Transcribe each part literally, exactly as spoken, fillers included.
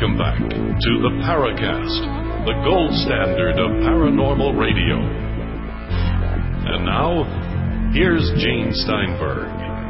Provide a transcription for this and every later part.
Welcome back to the Paracast, the gold standard of paranormal radio. And now, here's Gene Steinberg.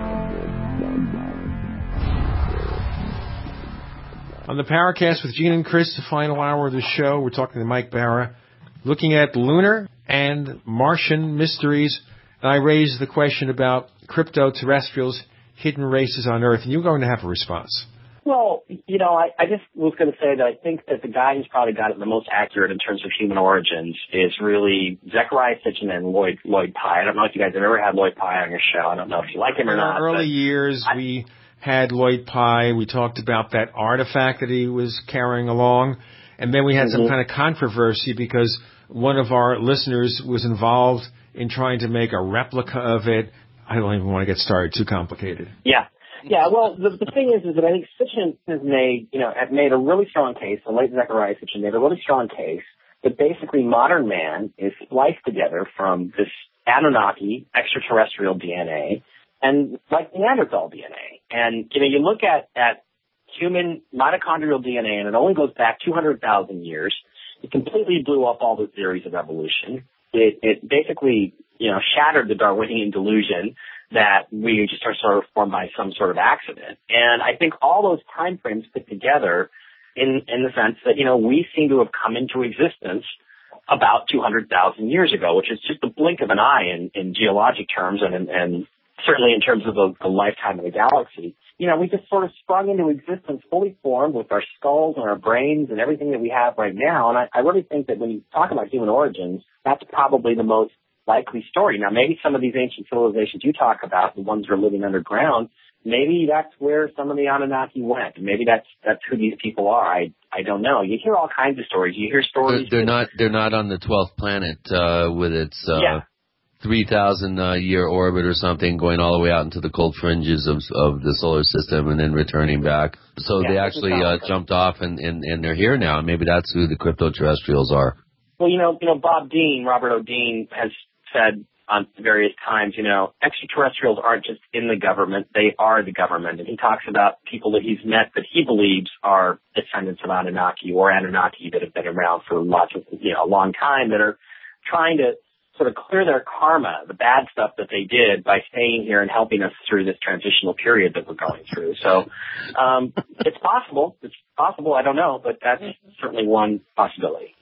On the Paracast with Gene and Chris, the final hour of the show, we're talking to Mike Barra, looking at lunar and Martian mysteries. And I raised the question about crypto-terrestrials, hidden races on Earth, and you're going to have a response. Well, you know, I, I just was going to say that I think that the guy who's probably got it the most accurate in terms of human origins is really Zecharia Sitchin and Lloyd Lloyd Pye. I don't know if you guys have ever had Lloyd Pye on your show. I don't know if you like him or in not. In our early years, I, we had Lloyd Pye. We talked about that artifact that he was carrying along. And then we had mm-hmm. some kind of controversy because one of our listeners was involved in trying to make a replica of it. I don't even want to get started. Too complicated. Yeah. Yeah, well, the, the thing is, is that I think Sitchin has made, you know, had made a really strong case, the late Zecharia Sitchin made a really strong case that basically modern man is spliced together from this Anunnaki extraterrestrial D N A and like Neanderthal D N A. And, you know, you look at, at human mitochondrial D N A and it only goes back two hundred thousand years. It completely blew up all the theories of evolution. It, it basically, you know, shattered the Darwinian delusion that we just are sort of formed by some sort of accident. And I think all those time frames fit together in, in the sense that, you know, we seem to have come into existence about two hundred thousand years ago, which is just a blink of an eye in, in geologic terms and, and, and certainly in terms of the, the lifetime of the galaxy. You know, we just sort of sprung into existence fully formed with our skulls and our brains and everything that we have right now. And I, I really think that when you talk about human origins, that's probably the most likely story. Now, maybe some of these ancient civilizations you talk about, the ones that are living underground, maybe that's where some of the Anunnaki went. Maybe that's that's who these people are. I I don't know. You hear all kinds of stories. You hear stories. They're, they're not. They're not on the twelfth planet uh, with its uh, yeah. three thousand uh, year orbit or something, going all the way out into the cold fringes of of the solar system and then returning back. So yeah, they actually uh, jumped off and, and and they're here now. Maybe that's who the crypto-terrestrials are. Well, you know, you know, Bob Dean, Robert O. Dean has said on various times, you know, extraterrestrials aren't just in the government, they are the government. And he talks about people that he's met that he believes are descendants of Anunnaki or Anunnaki that have been around for lots of, you know, a long time that are trying to sort of clear their karma, the bad stuff that they did by staying here and helping us through this transitional period that we're going through. So um, it's possible. It's possible. I don't know, but that's certainly one possibility.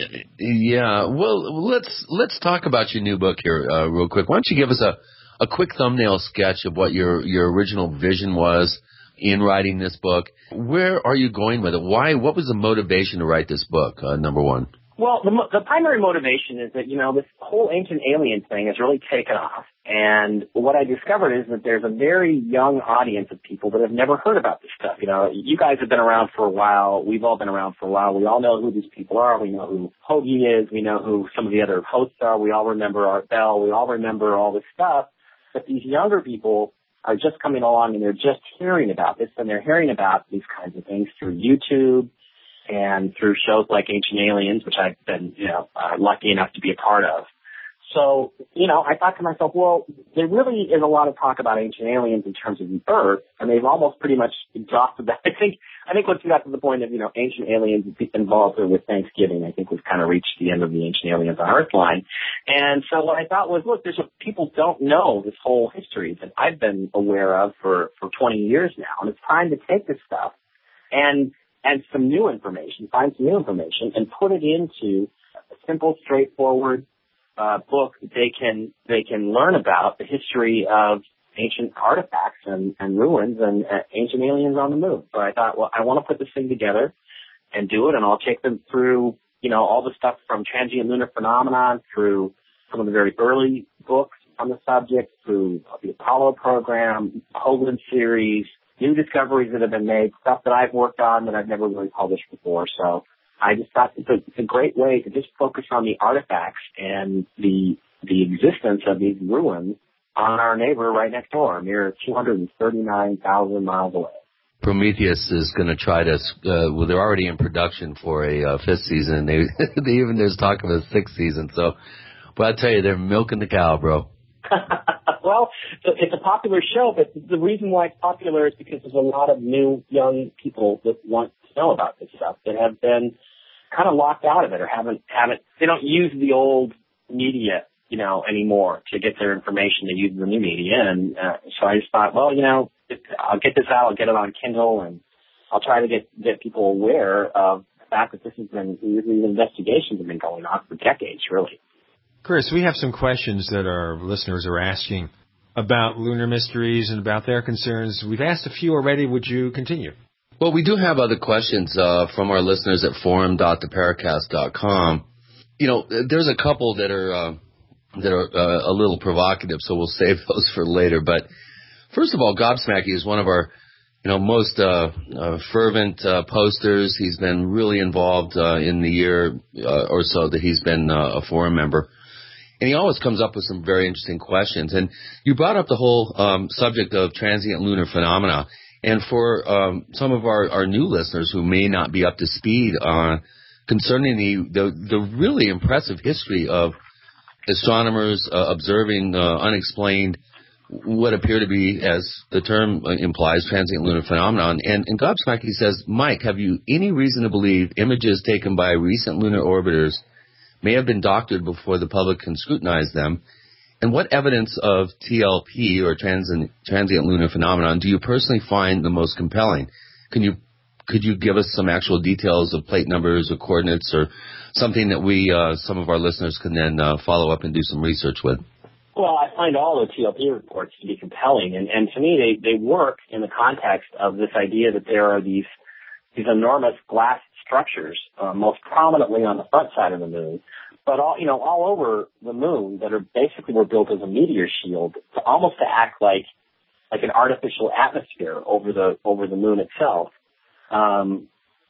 Yeah, well, let's let's talk about your new book here uh, real quick. Why don't you give us a, a quick thumbnail sketch of what your, your original vision was in writing this book? Where are you going with it? Why? What was the motivation to write this book, uh, number one? Well, the, the primary motivation is that, you know, this whole ancient alien thing has really taken off. And what I discovered is that there's a very young audience of people that have never heard about this stuff. You know, you guys have been around for a while. We've all been around for a while. We all know who these people are. We know who Hoagie is. We know who some of the other hosts are. We all remember Art Bell. We all remember all this stuff. But these younger people are just coming along and they're just hearing about this, and they're hearing about these kinds of things through YouTube and through shows like Ancient Aliens, which I've been, you know, uh, lucky enough to be a part of. So, you know, I thought to myself, well, there really is a lot of talk about ancient aliens in terms of the Earth, and they've almost pretty much exhausted that. I think, I think once you got to the point of, you know, ancient aliens involved with Thanksgiving, I think we've kind of reached the end of the ancient aliens on Earth line. And so what I thought was, look, there's a, people don't know this whole history that I've been aware of for, for twenty years now, and it's time to take this stuff and and some new information, find some new information, and put it into a simple, straightforward uh, book that they can they can learn about the history of ancient artifacts and, and ruins and uh, ancient aliens on the moon. So I thought, well, I want to put this thing together and do it, and I'll take them through, you know, all the stuff from transient lunar phenomenon through some of the very early books on the subject, through the Apollo program, Hoagland series, new discoveries that have been made, stuff that I've worked on that I've never really published before. So I just thought it's a, it's a great way to just focus on the artifacts and the the existence of these ruins on our neighbor right next door, a mere two hundred thirty-nine thousand miles away. Prometheus is going to try to, uh, well, they're already in production for a uh, fifth season. They, they even, there's talk of a sixth season. So, but I tell you, they're milking the cow, bro. Well, it's a popular show, but the reason why it's popular is because there's a lot of new young people that want to know about this stuff that have been kind of locked out of it or haven't, haven't, they don't use the old media, you know, anymore to get their information. They use the new media. And uh, so I just thought, well, you know, I'll get this out, I'll get it on Kindle, and I'll try to get, get people aware of the fact that this has been, these investigations have been going on for decades, really. Chris, we have some questions that our listeners are asking about lunar mysteries and about their concerns. We've asked a few already. Would you continue? Well, we do have other questions uh, from our listeners at forum dot the paracast dot com. You know, there's a couple that are uh, that are uh, a little provocative, so we'll save those for later. But first of all, Gobsmacky is one of our, you know, most uh, uh, fervent uh, posters. He's been really involved uh, in the year uh, or so that he's been uh, a forum member. And he always comes up with some very interesting questions. And you brought up the whole um, subject of transient lunar phenomena. And for um, some of our, our new listeners who may not be up to speed on concerning the, the, the really impressive history of astronomers uh, observing uh, unexplained, what appear to be, as the term implies, transient lunar phenomenon. And, and Gobsmacky says, Mike, have you any reason to believe images taken by recent lunar orbiters may have been doctored before the public can scrutinize them? And what evidence of T L P, or transient, transient lunar phenomenon, do you personally find the most compelling? Can you could you give us some actual details of plate numbers or coordinates, or something that we, uh, some of our listeners, can then uh, follow up and do some research with? Well, I find all the T L P reports to be compelling, and, and to me, they, they work in the context of this idea that there are these these enormous glass structures, uh, most prominently on the front side of the moon, but all, you know, all over the moon, that are basically were built as a meteor shield, to almost to act like like an artificial atmosphere over the over the moon itself. Um,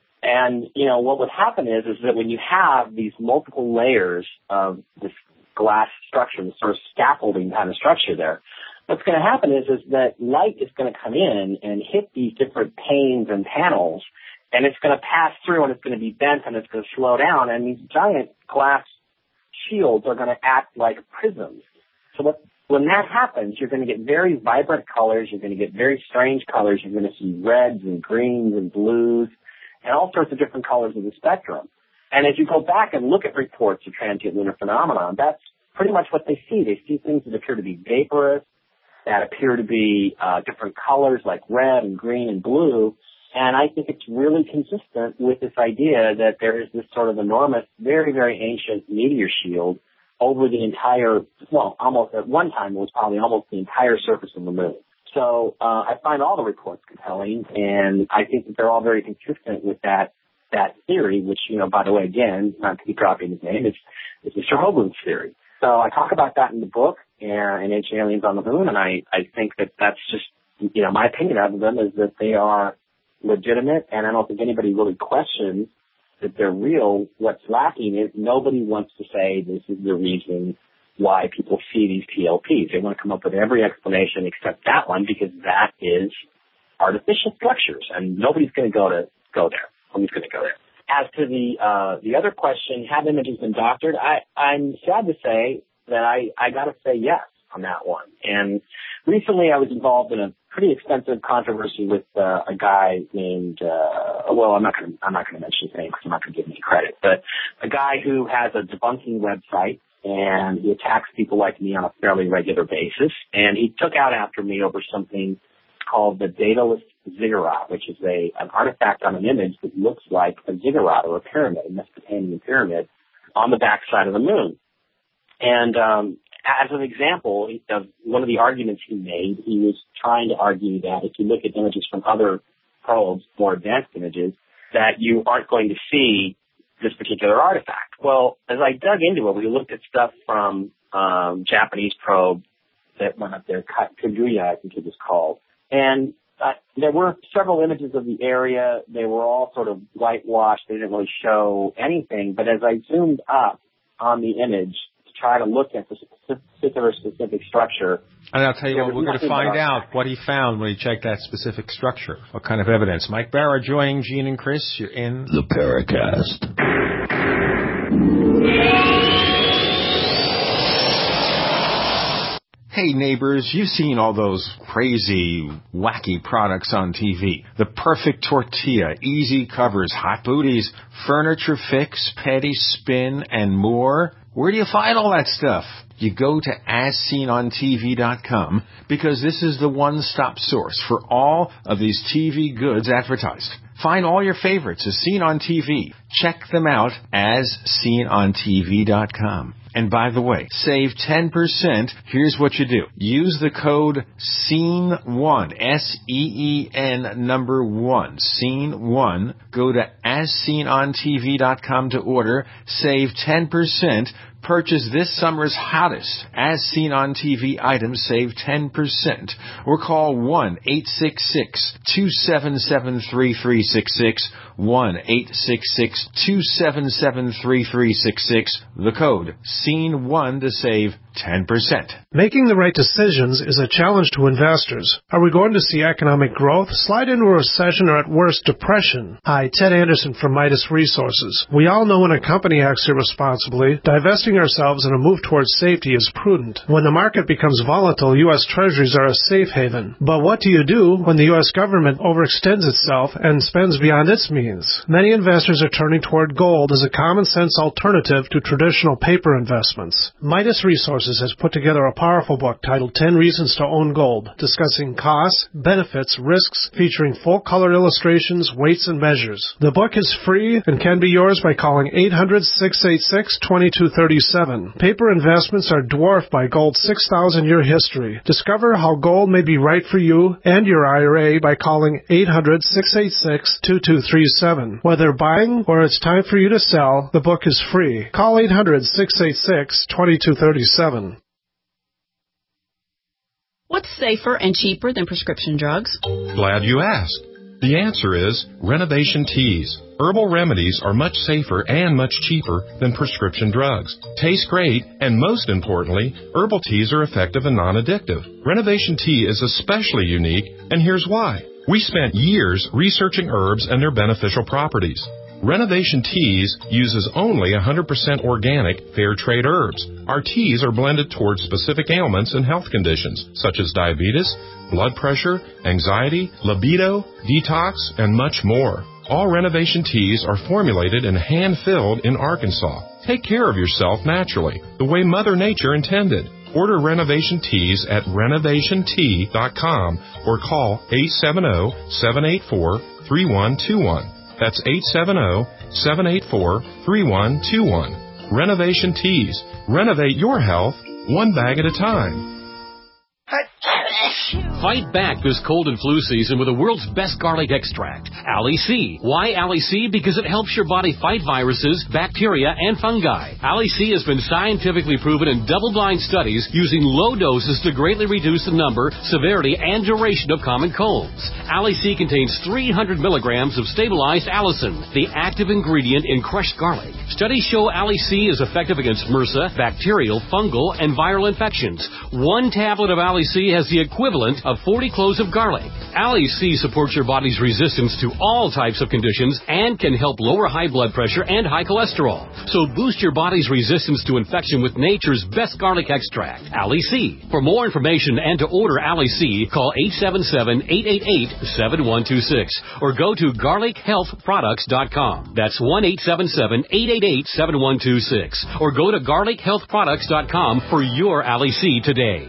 and you know, what would happen is is that when you have these multiple layers of this glass structure, this sort of scaffolding kind of structure there, what's going to happen is is that light is going to come in and hit these different panes and panels, and it's going to pass through, and it's going to be bent, and it's going to slow down, and these giant glass shields are going to act like prisms. So what, when that happens, you're going to get very vibrant colors, you're going to get very strange colors, you're going to see reds and greens and blues and all sorts of different colors of the spectrum. And as you go back and look at reports of transient lunar phenomenon, that's pretty much what they see. They see things that appear to be vaporous, that appear to be uh, different colors like red and green and blue. And I think it's really consistent with this idea that there is this sort of enormous, very, very ancient meteor shield over the entire, well, almost at one time it was probably almost the entire surface of the moon. So uh, I find all the reports compelling, and I think that they're all very consistent with that that theory, which, you know, by the way, again, not to keep dropping his name, it's, it's Mister Hoagland's theory. So I talk about that in the book, and in Ancient Aliens on the Moon, and I, I think that that's just, you know, my opinion of them is that they are legitimate, and I don't think anybody really questions that they're real. What's lacking is nobody wants to say this is the reason why people see these T L Ps. They want to come up with every explanation except that one, because that is artificial structures, and nobody's going to go to go there. Nobody's going to go there. As to the uh, the other question, have images been doctored? I, I'm sad to say that I, I got to say yes on that one. And recently I was involved in a pretty extensive controversy with uh, a guy named, uh, well, I'm not going to I'm not going to mention his name because I'm not going to give him any credit, but a guy who has a debunking website, and he attacks people like me on a fairly regular basis. And he took out after me over something called the dataless ziggurat, which is a an artifact on an image that looks like a ziggurat or a pyramid, a Mesopotamian pyramid, on the backside of the moon. And um, as an example of one of the arguments he made, he was trying to argue that if you look at images from other probes, more advanced images, that you aren't going to see this particular artifact. Well, as I dug into it, we looked at stuff from um, Japanese probe that went up there, Kaguya, I think it was called. And uh, there were several images of the area. They were all sort of whitewashed. They didn't really show anything. But as I zoomed up on the image to try to look at the particular specific structure. And I'll tell you what, we're going to find out what he found when he checked that specific structure. What kind of evidence. Mike Barra joining Gene and Chris. You're in the Paracast. Hey neighbors, you've seen all those crazy, wacky products on T V. The perfect tortilla, easy covers, hot booties, furniture fix, petty spin, and more. Where do you find all that stuff? You go to as seen on T V dot com because this is the one-stop source for all of these T V goods advertised. Find all your favorites as seen on T V. Check them out as seen on T V dot com. And by the way, save ten percent. Here's what you do. Use the code scene one, S E E N number one, scene one. Go to as seen on T V dot com to order. Save ten percent. Purchase this summer's hottest As Seen on T V items. Save ten percent. Or call one eight six six, two seven seven, three three six six, one eight six six, two seven seven, three three six six. The code scene one to save ten percent. Making the right decisions is a challenge to investors. Are we going to see economic growth, slide into a recession, or at worst, depression? Hi, Ted Anderson from Midas Resources. We all know when a company acts irresponsibly, divesting ourselves in a move towards safety is prudent. When the market becomes volatile, U S Treasuries are a safe haven. But what do you do when the U S government overextends itself and spends beyond its means? Many investors are turning toward gold as a common-sense alternative to traditional paper investments. Midas Resources has put together a powerful book titled ten Reasons to Own Gold, discussing costs, benefits, risks, featuring full-color illustrations, weights, and measures. The book is free and can be yours by calling eight hundred, six eight six, two two three seven. Paper investments are dwarfed by gold's six thousand year history. Discover how gold may be right for you and your I R A by calling eight hundred, six eight six, two two three seven. Whether buying or it's time for you to sell, the book is free. Call eight hundred, six eight six, two two three seven. What's safer and cheaper than prescription drugs? Glad you asked. The answer is Renovation Teas. Herbal remedies are much safer and much cheaper than prescription drugs. Taste great, and most importantly, herbal teas are effective and non-addictive. Renovation Tea is especially unique, and here's why. We spent years researching herbs and their beneficial properties. Renovation Teas uses only one hundred percent organic, fair trade herbs. Our teas are blended towards specific ailments and health conditions, such as diabetes, blood pressure, anxiety, libido, detox, and much more. All Renovation Teas are formulated and hand-filled in Arkansas. Take care of yourself naturally, the way Mother Nature intended. Order Renovation Teas at renovation tea dot com or call eight seven zero, seven eight four, three one two one. That's eight seven zero, seven eight four, three one two one. Renovation Teas. Renovate your health one bag at a time. Fight back this cold and flu season with the world's best garlic extract, Ali C. Why Ali C? Because it helps your body fight viruses, bacteria, and fungi. Ali C has been scientifically proven in double-blind studies using low doses to greatly reduce the number, severity, and duration of common colds. Ali C contains three hundred milligrams of stabilized allicin, the active ingredient in crushed garlic. Studies show Ali C is effective against MRSA, bacterial, fungal, and viral infections. One tablet of Ali C has the equivalent of forty cloves of garlic. Ali C supports your body's resistance to all types of conditions and can help lower high blood pressure and high cholesterol. So boost your body's resistance to infection with nature's best garlic extract, Ali C. For more information and to order Ali C, call eight seven seven, eight eight eight, seven one two six or go to garlic health products dot com. That's one eight seven seven, eight eight eight, seven one two six or go to garlic health products dot com for your Ali C today.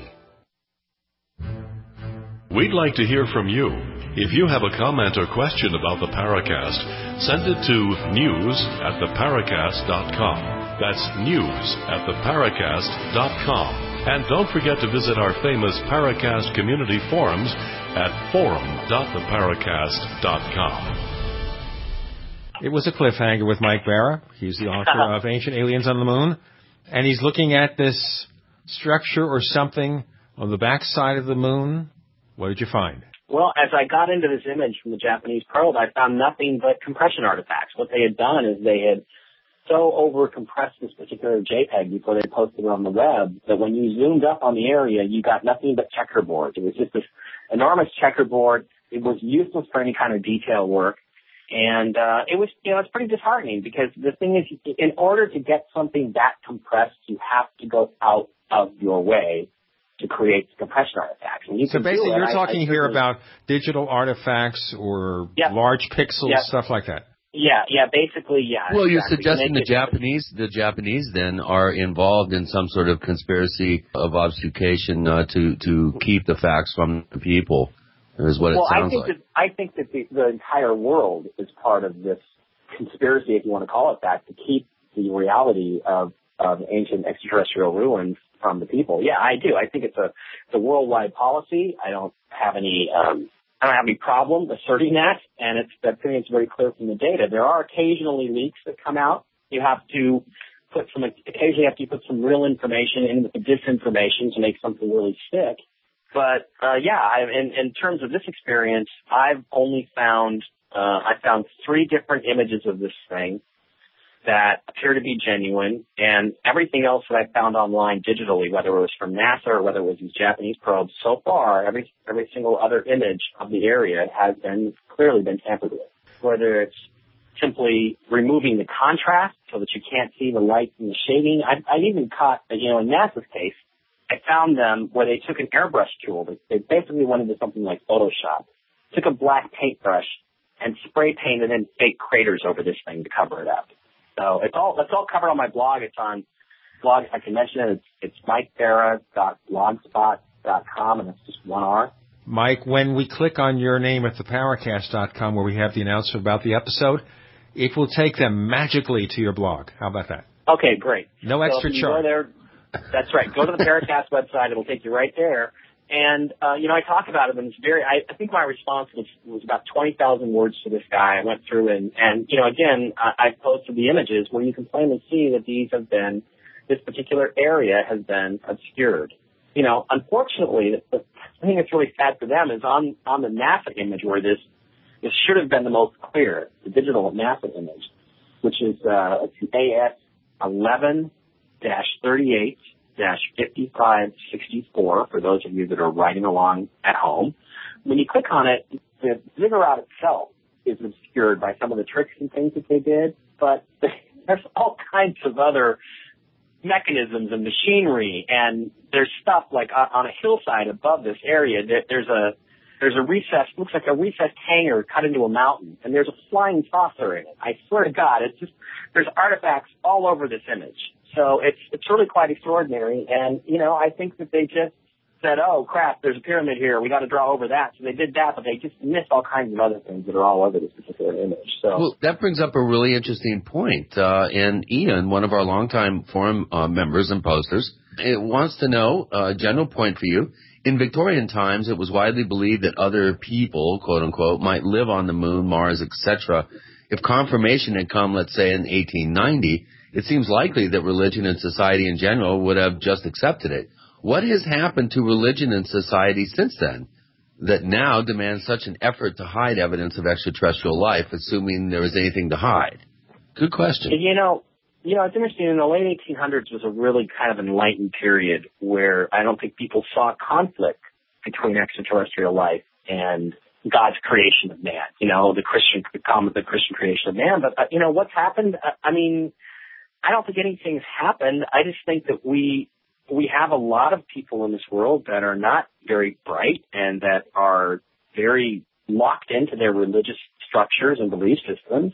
We'd like to hear from you. If you have a comment or question about the Paracast, send it to news at the paracast dot com. That's news at the paracast dot com. And don't forget to visit our famous Paracast community forums at forum dot the paracast dot com. It was a cliffhanger with Mike Barra. He's the author of Ancient Aliens on the Moon. And he's looking at this structure or something on the backside of the moon. What did you find? Well, as I got into this image from the Japanese probe, I found nothing but compression artifacts. What they had done is they had so over-compressed this particular JPEG before they posted it on the web that when you zoomed up on the area, you got nothing but checkerboards. It was just this enormous checkerboard. It was useless for any kind of detail work. And uh, it was, you know, it's pretty disheartening because the thing is, in order to get something that compressed, you have to go out of your way to create compression artifacts. And you so can basically, do it. you're I, talking I here certainly, about digital artifacts or yeah. large pixels, yeah. stuff like that. Yeah, yeah, basically, yeah. Well, exactly. you're suggesting the it, Japanese, the Japanese then are involved in some sort of conspiracy of obfuscation uh, to to keep the facts from the people, is what it well, sounds I think like. that I think that the, the entire world is part of this conspiracy, if you want to call it that, to keep the reality of of ancient extraterrestrial ruins from the people. Yeah, I do. I think it's a it's a worldwide policy. I don't have any. Um, I don't have any problem asserting that, and it's, I think it's very clear from the data. There are occasionally leaks that come out. You have to put some, occasionally you have to put some real information in with the disinformation to make something really stick. But, uh, yeah, I, in, in terms of this experience, I've only found, uh, I found three different images of this thing that appear to be genuine, and everything else that I found online digitally, whether it was from NASA or whether it was these Japanese probes, so far, every every single other image of the area has been clearly been tampered with. Whether it's simply removing the contrast so that you can't see the light and the shading. I, I even caught, you know, in NASA's case, I found them where they took an airbrush tool. They, they basically went into something like Photoshop, took a black paintbrush, and spray painted in fake craters over this thing to cover it up. So it's all it's all covered on my blog. It's on blog. If I can mention it, it's, it's mike barra dot blogspot dot com, and it's just one R. Mike, when we click on your name at the paracast dot com, where we have the announcement about the episode, it will take them magically to your blog. How about that? Okay, great. No so extra if you charge. Go there, that's right. Go to the Paracast website. It'll take you right there. And, uh, you know, I talk about it, and it's very, I, I think my response was, was about twenty thousand words to this guy. I went through and, and you know, again, I, I posted the images where you can plainly see that these have been, this particular area has been obscured. You know, unfortunately, the, the thing that's really sad for them is on, on the NASA image where this, this should have been the most clear, the digital NASA image, which is, uh, it's A S eleven dash thirty-eight dash fifty-five sixty-four for those of you that are writing along at home. When you click on it, the ziggurat itself is obscured by some of the tricks and things that they did, but there's all kinds of other mechanisms and machinery, and there's stuff like on a hillside above this area. There's a there's a recessed, looks like a recessed hangar cut into a mountain, and there's a flying saucer in it. I swear to God, it's just there's artifacts all over this image. So it's it's really quite extraordinary, and you know I think that they just said, "Oh crap, there's a pyramid here. We got to draw over that." So they did that, but they just missed all kinds of other things that are all over this particular image. So well, that brings up a really interesting point. Uh, and Ian, one of our longtime forum uh, members and posters, it wants to know a uh, general point for you. In Victorian times, it was widely believed that other people, quote unquote, might live on the moon, Mars, et cetera. If confirmation had come, let's say, in eighteen ninety. It seems likely that religion and society in general would have just accepted it. What has happened to religion and society since then that now demands such an effort to hide evidence of extraterrestrial life, assuming there is anything to hide? Good question. You know, you know, it's interesting. In the late eighteen hundreds was a really kind of enlightened period where I don't think people saw conflict between extraterrestrial life and God's creation of man. You know, the Christian, the Christian creation of man. But uh, you know, what's happened? I mean. I don't think anything's happened. I just think that we we have a lot of people in this world that are not very bright and that are very locked into their religious structures and belief systems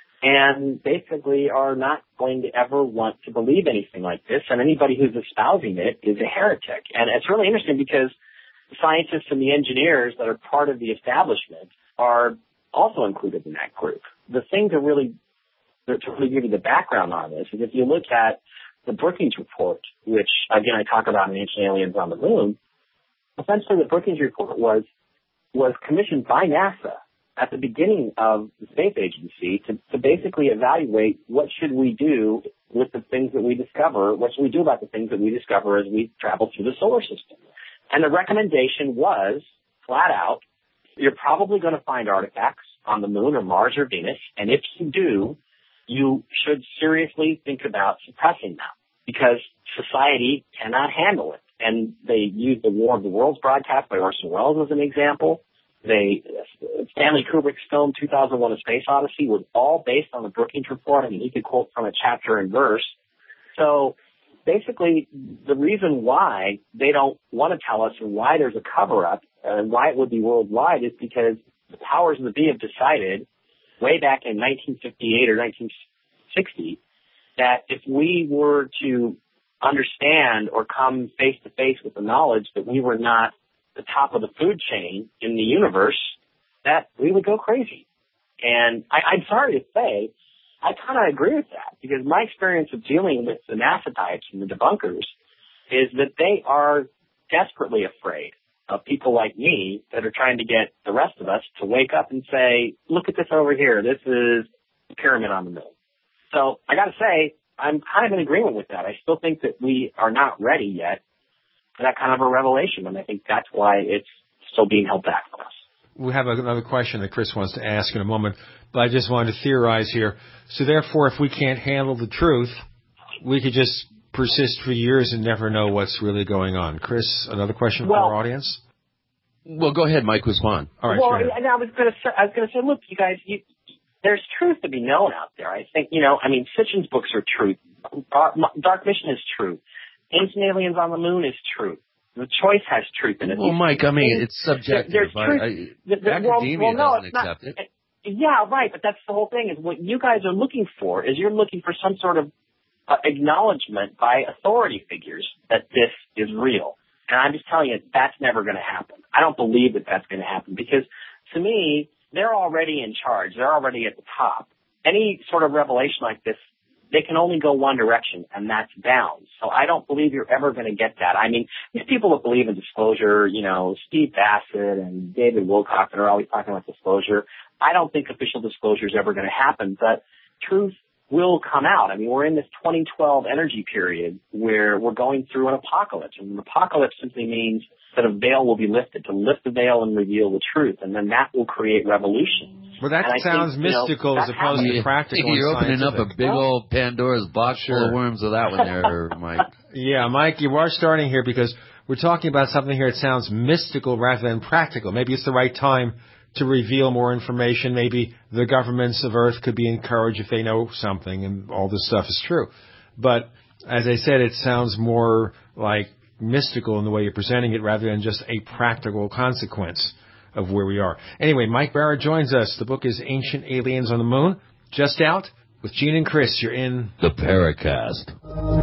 and basically are not going to ever want to believe anything like this. And anybody who's espousing it is a heretic. And it's really interesting because the scientists and the engineers that are part of the establishment are also included in that group. The thing to really to really give you the background on this is if you look at the Brookings Report, which, again, I talk about in Ancient Aliens on the Moon, essentially the Brookings Report was was commissioned by NASA at the beginning of the space agency to, to basically evaluate what should we do with the things that we discover, what should we do about the things that we discover as we travel through the solar system. And the recommendation was, flat out, you're probably going to find artifacts on the Moon or Mars or Venus, and if you do, you should seriously think about suppressing them because society cannot handle it. And they used the War of the Worlds broadcast by Orson Welles as an example. They, Stanley Kubrick's film two thousand one: A Space Odyssey was all based on the Brookings Report. I mean, he could quote from a chapter and verse. So basically the reason why they don't want to tell us and why there's a cover-up and why it would be worldwide is because the powers that be have decided way back in nineteen fifty-eight or nineteen sixty that if we were to understand or come face-to-face with the knowledge that we were not the top of the food chain in the universe, that we would go crazy. And I, I'm sorry to say, I kind of agree with that, because my experience of dealing with the NASA types and the debunkers is that they are desperately afraid of people like me that are trying to get the rest of us to wake up and say, look at this over here. This is the pyramid on the moon. So I got to say, I'm kind of in agreement with that. I still think that we are not ready yet for that kind of a revelation, and I think that's why it's still being held back from us. We have another question that Chris wants to ask in a moment, but I just wanted to theorize here. So therefore, if we can't handle the truth, we could just persist for years and never know what's really going on. Chris, another question well, for our audience? Well, go ahead, Mike Respond. All right, well, sure. and I was going to I was going to say, look, you guys, you, there's truth to be known out there. I think, you know, I mean, Sitchin's books are truth. Dark Mission is truth. Ancient Aliens on the Moon is truth. The Choice has truth in it. Well, Mike, I mean, it's subjective. There's truth. I, I, the, the, academia well, well, no, doesn't it's not, accept it. Yeah, right, but that's the whole thing, is what you guys are looking for is you're looking for some sort of uh, acknowledgement by authority figures that this is real. And I'm just telling you, that's never going to happen. I don't believe that that's going to happen, because to me, they're already in charge. They're already at the top. Any sort of revelation like this, they can only go one direction, and that's down. So I don't believe you're ever going to get that. I mean, these people that believe in disclosure, you know, Steve Bassett and David Wilcock that are always talking about disclosure, I don't think official disclosure is ever going to happen, but truth will come out. I mean, we're in this twenty twelve energy period where we're going through an apocalypse, and an apocalypse simply means that a veil will be lifted, to lift the veil and reveal the truth, and then that will create revolution. Well, that and sounds think, mystical, you know, as opposed happens. to practical. You're and opening up a big old Pandora's box sure. full of worms with that one there, Mike. Yeah, Mike, you are starting here because we're talking about something here that sounds mystical rather than practical. Maybe it's the right time to reveal more information. Maybe the governments of Earth could be encouraged if they know something and all this stuff is true. But as I said, it sounds more like mystical in the way you're presenting it rather than just a practical consequence of where we are. Anyway, Mike Barrett joins us. The book is Ancient Aliens on the Moon, just out with Gene and Chris. You're in the Paracast.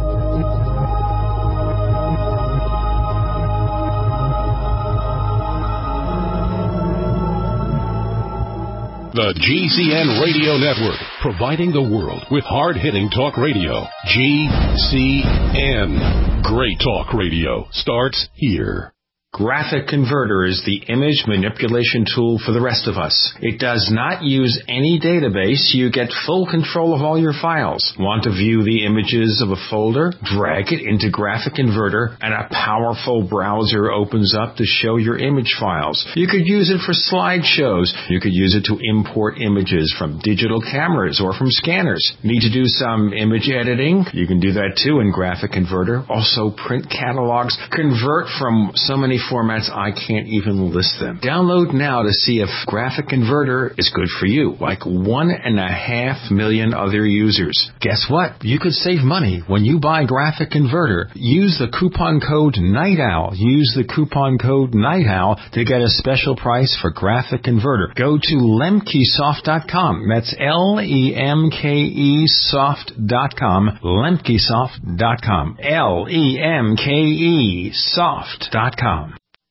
The G C N Radio Network, providing the world with hard-hitting talk radio. G C N. Great talk radio starts here. Graphic Converter is the image manipulation tool for the rest of us. It does not use any database. You get full control of all your files. Want to view the images of a folder? Drag it into Graphic Converter and a powerful browser opens up to show your image files. You could use it for slideshows. You could use it to import images from digital cameras or from scanners. Need to do some image editing? You can do that too in Graphic Converter. Also print catalogs. Convert from so many formats I can't even list them. Download now to see if Graphic Converter is good for you, like one and a half million other users. Guess what? You could save money when you buy Graphic Converter. Use the coupon code NIGHTOWL. Use the coupon code NIGHTOWL to get a special price for Graphic Converter. Go to lemkesoft dot com. That's L E M K E soft dot com. lemkesoft dot com. L E M K E soft dot com.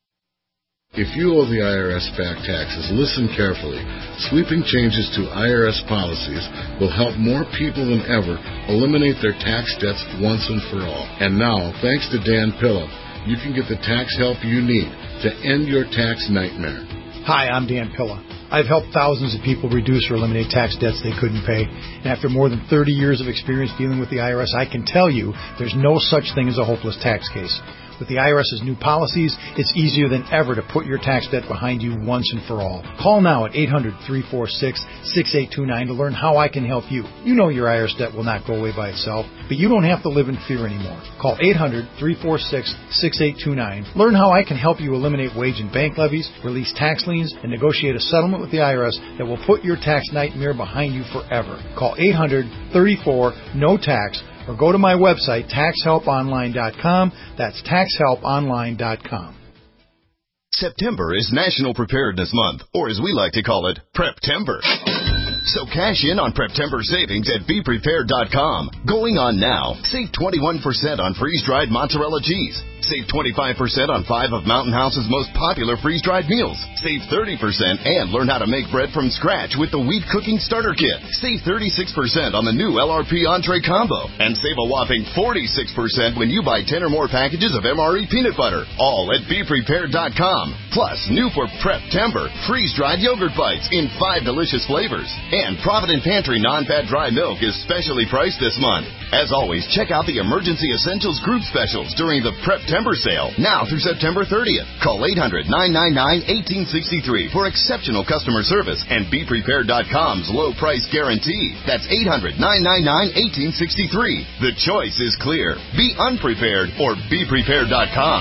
If you owe the I R S back taxes, listen carefully. Sweeping changes to I R S policies will help more people than ever eliminate their tax debts once and for all. And now, thanks to Dan Pilla, you can get the tax help you need to end your tax nightmare. Hi, I'm Dan Pilla. I've helped thousands of people reduce or eliminate tax debts they couldn't pay. And after more than thirty years of experience dealing with the I R S, I can tell you there's no such thing as a hopeless tax case. With the IRS's new policies, it's easier than ever to put your tax debt behind you once and for all. Call now at eight hundred, three four six, six eight two nine to learn how I can help you. You know your I R S debt will not go away by itself, but you don't have to live in fear anymore. Call eight hundred, three four six, six eight two nine. Learn how I can help you eliminate wage and bank levies, release tax liens, and negotiate a settlement with the I R S that will put your tax nightmare behind you forever. Call eight hundred, thirty-four, no tax. or go to my website, tax help online dot com. That's tax help online dot com. September is National Preparedness Month, or as we like to call it, Prep-tember. So cash in on Prep-tember savings at be prepared dot com. Going on now. Save twenty-one percent on freeze-dried mozzarella cheese. Save twenty-five percent on five of Mountain House's most popular freeze-dried meals. Save thirty percent and learn how to make bread from scratch with the Wheat Cooking Starter Kit. Save thirty-six percent on the new L R P Entree Combo. And save a whopping forty-six percent when you buy ten or more packages of M R E peanut butter. All at be prepared dot com. Plus, new for Prep-tember, freeze-dried yogurt bites in five delicious flavors. And Provident Pantry non-fat dry milk is specially priced this month. As always, check out the Emergency Essentials group specials during the Prep-tember sale, now through September thirtieth. Call eight hundred, nine nine nine, one eight six three for exceptional customer service and be prepared dot com's low price guarantee. That's eight hundred, nine nine nine, one eight six three. The choice is clear. Be unprepared or be prepared dot com.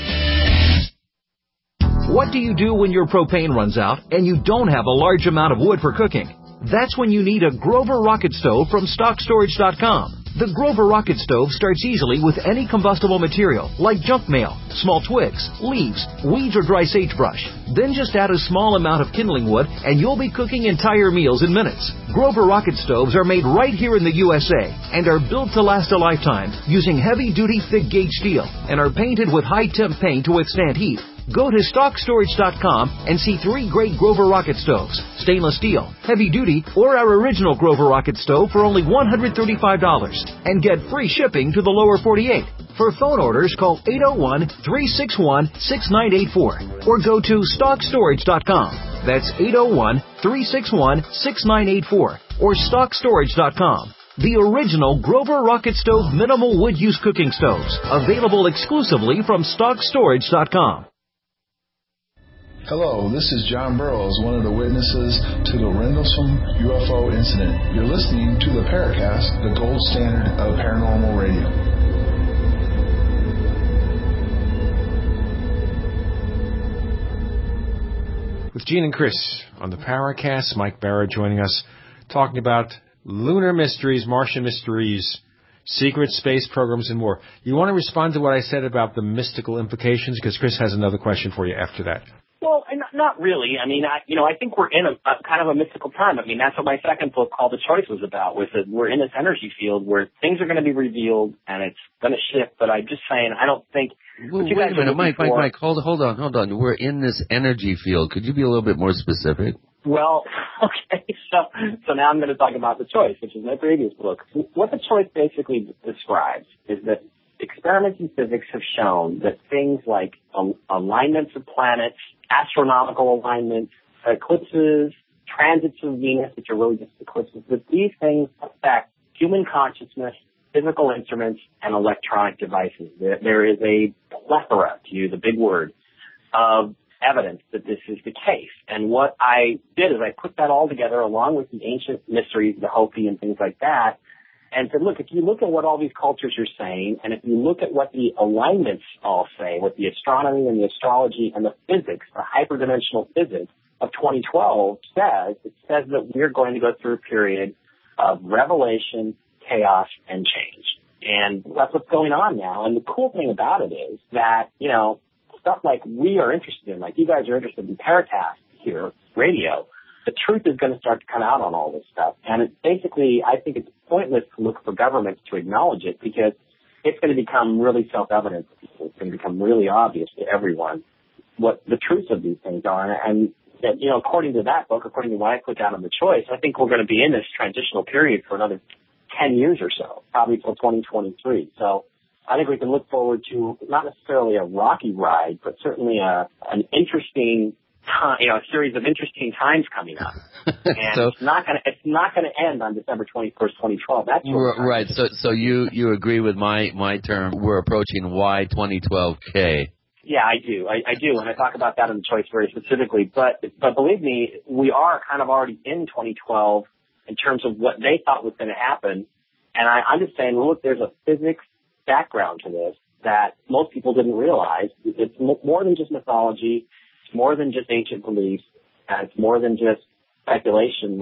What do you do when your propane runs out and you don't have a large amount of wood for cooking? That's when you need a Grover Rocket Stove from stock storage dot com. The Grover Rocket Stove starts easily with any combustible material like junk mail, small twigs, leaves, weeds, or dry sagebrush. Then just add a small amount of kindling wood and you'll be cooking entire meals in minutes. Grover Rocket Stoves are made right here in the U S A and are built to last a lifetime using heavy-duty thick-gauge steel and are painted with high-temp paint to withstand heat. Go to stock storage dot com and see three great Grover Rocket Stoves, stainless steel, heavy duty, or our original Grover Rocket Stove for only one hundred thirty-five dollars and get free shipping to the lower forty-eight. For phone orders, call eight oh one, three six one, six nine eight four or go to stock storage dot com. That's eight oh one, three six one, six nine eight four or stock storage dot com. The original Grover Rocket Stove minimal wood use cooking stoves, available exclusively from stock storage dot com. Hello, this is John Burroughs, one of the witnesses to the Rendlesham U F O incident. You're listening to the Paracast, the gold standard of paranormal radio. With Gene and Chris on the Paracast, Mike Barrett joining us, talking about lunar mysteries, Martian mysteries, secret space programs, and more. You want to respond to what I said about the mystical implications? Because Chris has another question for you after that. Well, not really. I mean, I, you know, I think we're in a, a kind of a mystical time. I mean, that's what my second book called The Choice was about, was that we're in this energy field where things are going to be revealed and it's going to shift. But I'm just saying, I don't think. Well, wait a minute, Mike, Mike, Mike, hold, hold on, hold on. We're in this energy field. Could you be a little bit more specific? Well, okay, so so now I'm going to talk about The Choice, which is my previous book. What The Choice basically describes is that experiments in physics have shown that things like alignments of planets, astronomical alignments, eclipses, transits of Venus, which are really just eclipses, that these things affect human consciousness, physical instruments, and electronic devices. There, there is a plethora, to use a big word, of evidence that this is the case. And what I did is I put that all together along with the ancient mysteries, the Hopi and things like that, and said, look, if you look at what all these cultures are saying, and if you look at what the alignments all say, what the astronomy and the astrology and the physics, the hyperdimensional physics of twenty twelve says, it says that we're going to go through a period of revelation, chaos, and change. And that's what's going on now. And the cool thing about it is that, you know, stuff like we are interested in, like you guys are interested in Paracast here, radio, the truth is going to start to come out on all this stuff. And it's basically, I think it's pointless to look for governments to acknowledge it because it's going to become really self-evident to people. It's going to become really obvious to everyone what the truths of these things are. And, that, you know, according to that book, according to what I put down in The Choice, I think we're going to be in this transitional period for another ten years or so, probably till twenty twenty-three. So I think we can look forward to not necessarily a rocky ride, but certainly a, an interesting Time, you know, a series of interesting times coming up, and so, it's not going to it's not going to end on December twenty-first, twenty twelve. That's right. So, so you you agree with my my term? We're approaching Y twenty twelve K. Yeah, I do. I, I do, and I talk about that in The Choice very specifically. But but believe me, we are kind of already in twenty twelve in terms of what they thought was going to happen. And I, I'm just saying, look, there's a physics background to this that most people didn't realize. It's more than just mythology. It's more than just ancient beliefs. And it's more than just speculation like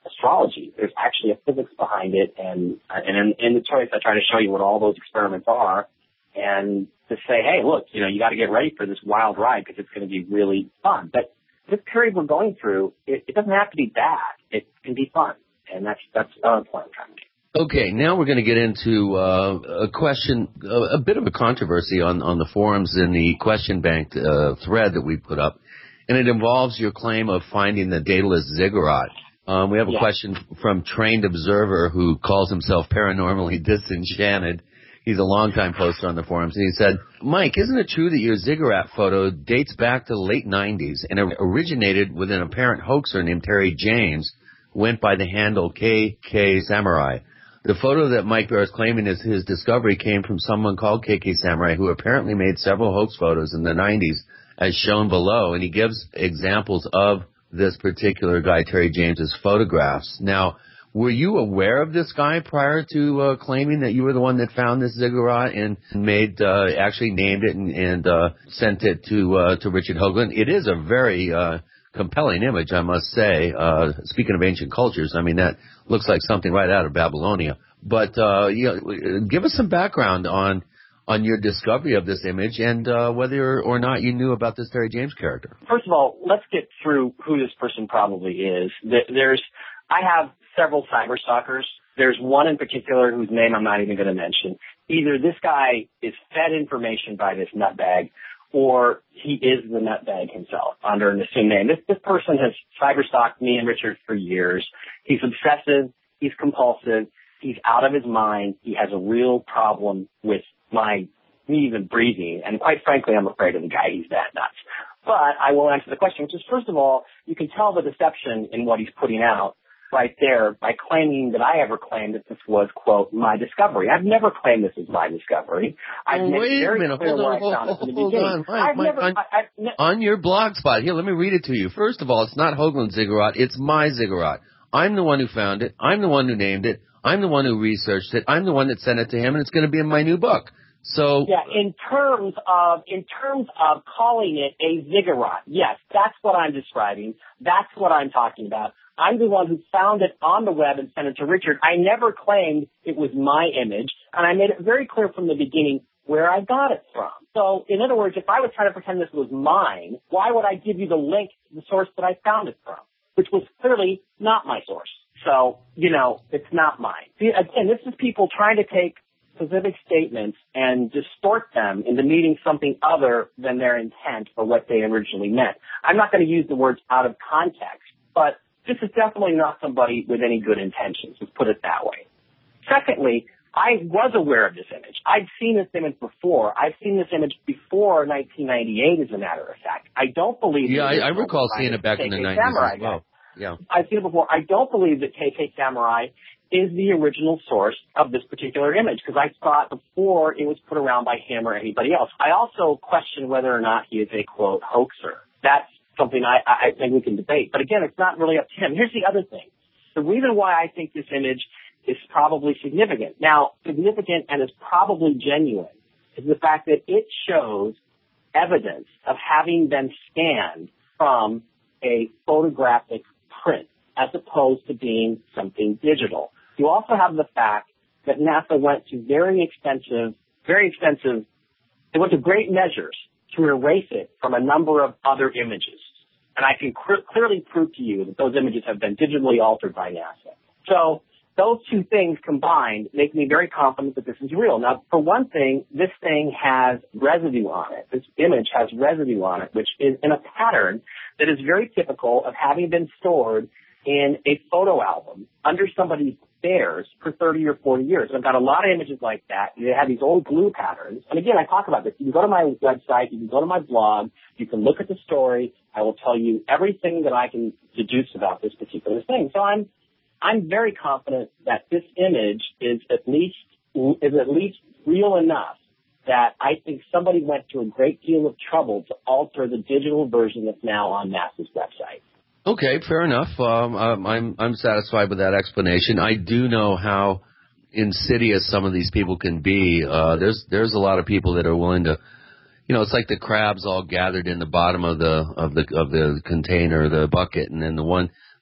astrology. There's actually a physics behind it, and and in, in the choice, I try to show you what all those experiments are, and to say, hey, look, you know, you got to get ready for this wild ride because it's going to be really fun. But this period we're going through, it, it doesn't have to be bad. It can be fun, and that's that's uh, what I'm trying to make. Okay, now we're going to get into uh, a question, uh, a bit of a controversy on, on the forums in the question bank uh, thread that we put up, and it involves your claim of finding the dataless ziggurat. Um, we have a yeah. question from Trained Observer who calls himself Paranormally Disenchanted. He's a longtime poster on the forums, and he said, Mike, isn't it true that your ziggurat photo dates back to the late nineties and originated with an apparent hoaxer named Terry James, who went by the handle K K Samurai? The photo that Mike Bear is claiming is his discovery came from someone called K K Samurai, who apparently made several hoax photos in the nineties, as shown below, and he gives examples of this particular guy, Terry James's photographs. Now, were you aware of this guy prior to uh, claiming that you were the one that found this ziggurat and made, uh, actually named it and, and uh, sent it to uh, to Richard Hoagland? It is a very uh, compelling image, I must say. Uh, speaking of ancient cultures, I mean, that looks like something right out of Babylonia. But uh, you know, give us some background on on your discovery of this image and uh, whether or not you knew about this Terry James character. First of all, let's get through who this person probably is. There's, I have several cyber stalkers. There's one in particular whose name I'm not even going to mention. Either this guy is fed information by this nutbag, or he is the nutbag himself under an assumed name. This, this person has cyber-stalked me and Richard for years. He's obsessive. He's compulsive. He's out of his mind. He has a real problem with my me even breathing. And quite frankly, I'm afraid of the guy. He's that nuts. But I will answer the question, which is, first of all, you can tell the deception in what he's putting out right there by claiming that I ever claimed that this was, quote, my discovery. I've never claimed this is my discovery. I've oh, made wait very a minute. clear Hold on, where hold, I found hold, it from the hold beginning. on. Mike, I've Mike, never, on, I, I, ne- on your blog spot, here, let me read it to you. First of all, it's not Hoagland's ziggurat. It's my ziggurat. I'm the one who found it. I'm the one who named it. I'm the one who researched it. I'm the one that sent it to him, and it's going to be in my new book. So yeah, in terms of in terms of calling it a ziggurat, yes, that's what I'm describing. That's what I'm talking about. I'm the one who found it on the web and sent it to Richard. I never claimed it was my image, and I made it very clear from the beginning where I got it from. So, in other words, if I was trying to pretend this was mine, why would I give you the link to the source that I found it from, which was clearly not my source? So, you know, it's not mine. See, again, this is people trying to take specific statements and distort them into meaning something other than their intent or what they originally meant. I'm not going to use the words out of context, but this is definitely not somebody with any good intentions. Let's put it that way. Secondly, I was aware of this image. I'd seen this image before. I've seen this image before nineteen ninety-eight, as a matter of fact. I don't believe... Yeah, I, I recall seeing it back in the nineties as well. Yeah. I've seen it before. I don't believe that K K Samurai is the original source of this particular image, because I saw it before it was put around by him or anybody else. I also question whether or not he is a, quote, hoaxer. That's something I, I think we can debate. But again, it's not really up to him. Here's the other thing. The reason why I think this image is probably significant, now, significant and is probably genuine, is the fact that it shows evidence of having been scanned from a photographic print as opposed to being something digital. You also have the fact that NASA went to very expensive, very expensive, they went to great measures to erase it from a number of other images. And I can cr- clearly prove to you that those images have been digitally altered by NASA. So those two things combined make me very confident that this is real. Now, for one thing, this thing has residue on it. This image has residue on it, which is in a pattern that is very typical of having been stored in a photo album under somebody's stairs for thirty or forty years. I've got a lot of images like that. They have these old glue patterns. And again, I talk about this. You can go to my website. You can go to my blog. You can look at the story. I will tell you everything that I can deduce about this particular thing. So I'm, I'm very confident that this image is at least, is at least real enough that I think somebody went to a great deal of trouble to alter the digital version that's now on NASA's website. Okay, fair enough. Um, I'm I'm satisfied with that explanation. I do know how insidious some of these people can be. Uh, there's there's a lot of people that are willing to, you know, it's like the crabs all gathered in the bottom of the of the of the container, the bucket, and then the one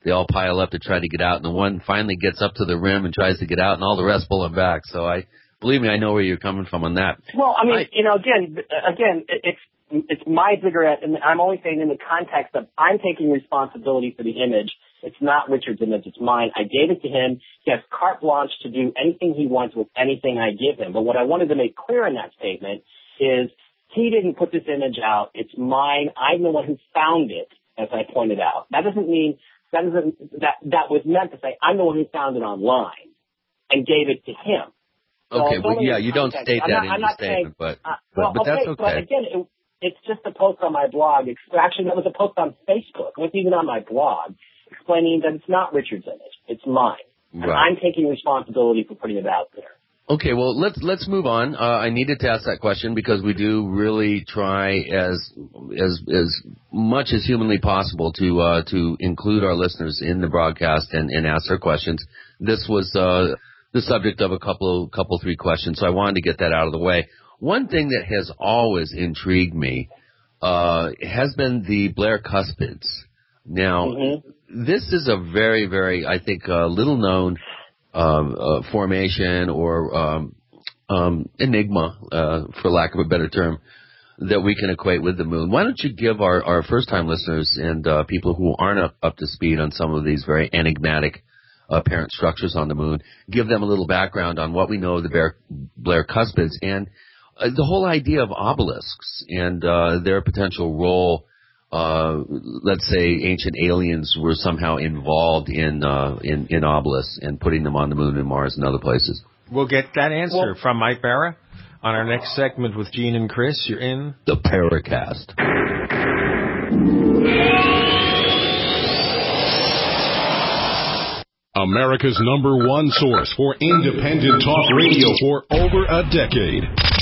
they all pile up to try to get out, and the one finally gets up to the rim and tries to get out, and all the rest pull him back. So I believe me, I know where you're coming from on that. Well, I mean, I, you know, again, again, it's it's my cigarette, and I'm only saying in the context of I'm taking responsibility for the image. It's not Richard's image, it's mine. I gave it to him. He has carte blanche to do anything he wants with anything I give him. But what I wanted to make clear in that statement is he didn't put this image out. It's mine. I'm the one who found it, as I pointed out. That doesn't mean, that doesn't, that, that was meant to say I'm the one who found it online and gave it to him. So okay, well, yeah, you don't state I'm that not, in I'm your not statement, saying, but, uh, but, well, but okay, that's okay. But again, it, it's just a post on my blog. Actually, that was a post on Facebook. It wasn't even on my blog, explaining that it's not Richard's image. It's mine. And Right. I'm taking responsibility for putting it out there. Okay, well, let's let's move on. Uh, I needed to ask that question because we do really try as as as much as humanly possible to uh, to include our listeners in the broadcast and, and ask their questions. This was uh, the subject of a couple couple three questions, so I wanted to get that out of the way. One thing that has always intrigued me uh, has been the Blair cuspids. Now, mm-hmm. this is a very very I think uh, little known. Um, uh, formation or um, um, enigma, uh, for lack of a better term, that we can equate with the moon. Why don't you give our, our first-time listeners and uh, people who aren't up, up to speed on some of these very enigmatic apparent structures on the moon, give them a little background on what we know of the Blair, Blair cuspids and uh, the whole idea of obelisks and uh, their potential role. Uh, let's say ancient aliens were somehow involved in, uh, in, in obelisks and putting them on the moon and Mars and other places. We'll get that answer well, from Mike Barra on our next segment with Gene and Chris. You're in the Paracast. America's number one source for independent talk radio for over a decade.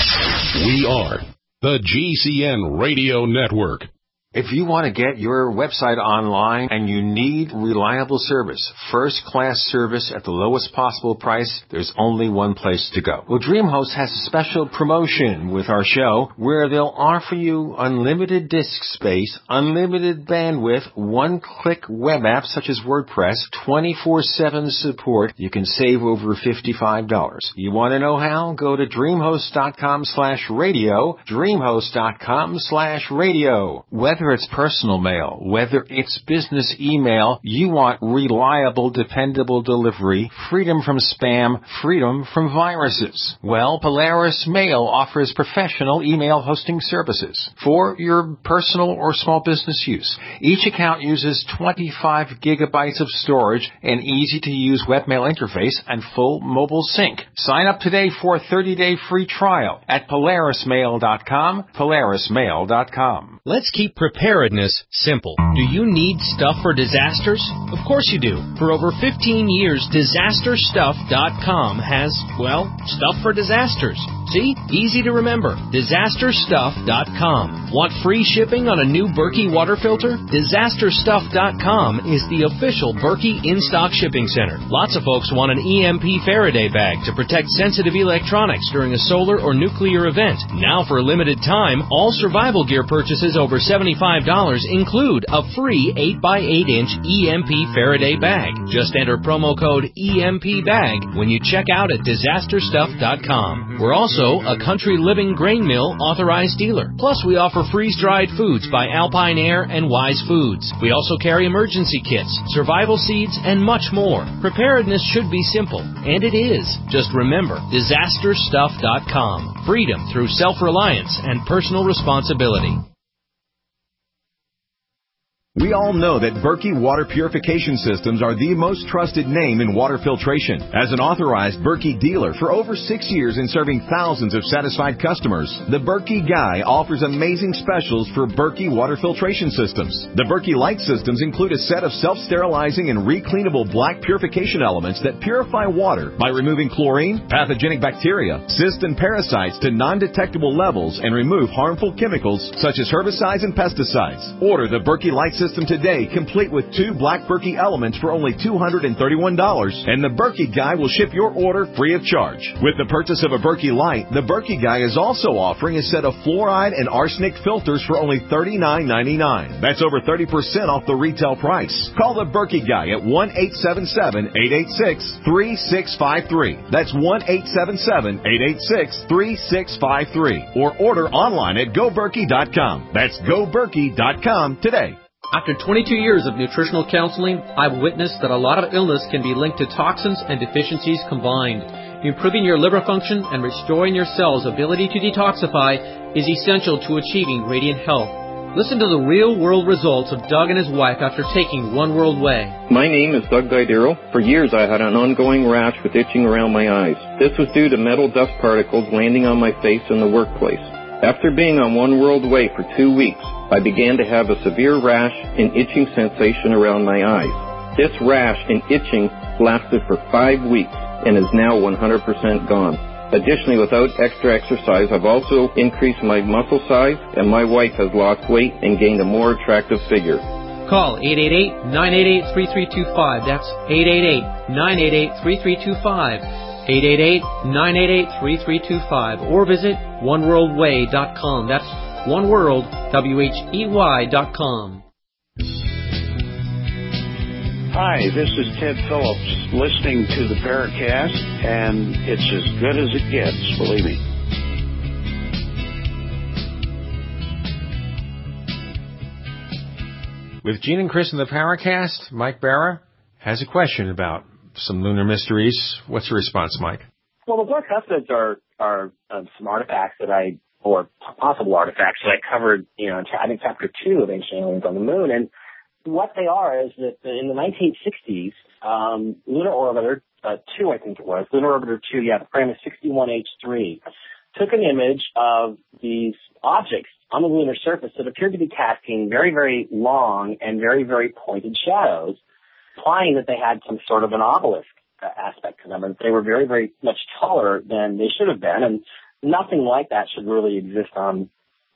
We are the G C N Radio Network. If you want to get your website online and you need reliable service, first-class service at the lowest possible price, there's only one place to go. Well, DreamHost has a special promotion with our show where they'll offer you unlimited disk space, unlimited bandwidth, one-click web apps such as WordPress, twenty-four seven support. You can save over fifty-five dollars. You want to know how? Go to DreamHost.com slash radio, DreamHost.com slash radio. Whether Whether it's personal mail, whether it's business email, you want reliable, dependable delivery, freedom from spam, freedom from viruses. Well, Polaris Mail offers professional email hosting services for your personal or small business use. Each account uses twenty-five gigabytes of storage, an easy-to-use webmail interface, and full mobile sync. Sign up today for a thirty-day free trial at Polaris Mail dot com, Polaris Mail dot com. Let's keep preparedness simple. Do you need stuff for disasters? Of course you do. For over fifteen years, disaster stuff dot com has, well, stuff for disasters. See? Easy to remember. disaster stuff dot com. Want free shipping on a new Berkey water filter? disaster stuff dot com is the official Berkey in-stock shipping center. Lots of folks want an E M P Faraday bag to protect sensitive electronics during a solar or nuclear event. Now for a limited time, all survival gear purchases over seventy-five dollars include a free eight by eight inch E M P Faraday bag. Just enter promo code E M P bag when you check out at disaster stuff dot com. We're also a Country Living Grain Mill authorized dealer. Plus, we offer freeze-dried foods by Alpine Air and Wise Foods. We also carry emergency kits, survival seeds, and much more. Preparedness should be simple, and it is. Just remember, disaster stuff dot com. Freedom through self-reliance and personal responsibility. We all know that Berkey Water Purification Systems are the most trusted name in water filtration. As an authorized Berkey dealer for over six years and serving thousands of satisfied customers, the Berkey Guy offers amazing specials for Berkey Water Filtration Systems. The Berkey Light Systems include a set of self-sterilizing and recleanable black purification elements that purify water by removing chlorine, pathogenic bacteria, cysts, and parasites to non-detectable levels and remove harmful chemicals such as herbicides and pesticides. Order the Berkey Light Systems system today, complete with two black Berkey elements for only two hundred thirty-one dollars, and the Berkey Guy will ship your order free of charge. With the purchase of a Berkey Light, the Berkey Guy is also offering a set of fluoride and arsenic filters for only thirty-nine ninety-nine. That's over thirty percent off the retail price. Call the Berkey Guy at one eight seven seven, eight eight six, three six five three. That's one eight seven seven, eight eight six, three six five three. Or order online at go berkey dot com. That's go berkey dot com today. After twenty-two years of nutritional counseling, I've witnessed that a lot of illness can be linked to toxins and deficiencies combined. Improving your liver function and restoring your cells' ability to detoxify is essential to achieving radiant health. Listen to the real-world results of Doug and his wife after taking One World Way. My name is Doug Guidero. For years I had an ongoing rash with itching around my eyes. This was due to metal dust particles landing on my face in the workplace. After being on One World Way for two weeks, I began to have a severe rash and itching sensation around my eyes. This rash and itching lasted for five weeks and is now one hundred percent gone. Additionally, without extra exercise, I've also increased my muscle size, and my wife has lost weight and gained a more attractive figure. Call eight eight eight, nine eight eight, three three two five. That's eight eight eight, nine eight eight, three three two five. eight eight eight, nine eight eight, three three two five. Or visit one world way dot com. That's one world, W H E Y dot com. Hi, this is Ted Phillips, listening to the Paracast, and it's as good as it gets, believe me. With Gene and Chris in the Paracast, Mike Barra has a question about some lunar mysteries. What's your response, Mike? Well, the black cuspids are are um, some artifacts that I, or possible artifacts that I covered, you know, in, I think chapter two of Ancient Aliens on the Moon, and what they are is that in the nineteen sixties, um, Lunar Orbiter uh, two, I think it was, Lunar Orbiter two, yeah, the frame is sixty-one H three, took an image of these objects on the lunar surface that appeared to be casting very, very long and very, very pointed shadows, implying that they had some sort of an obelisk uh, aspect to them, and they were very, very much taller than they should have been, and nothing like that should really exist on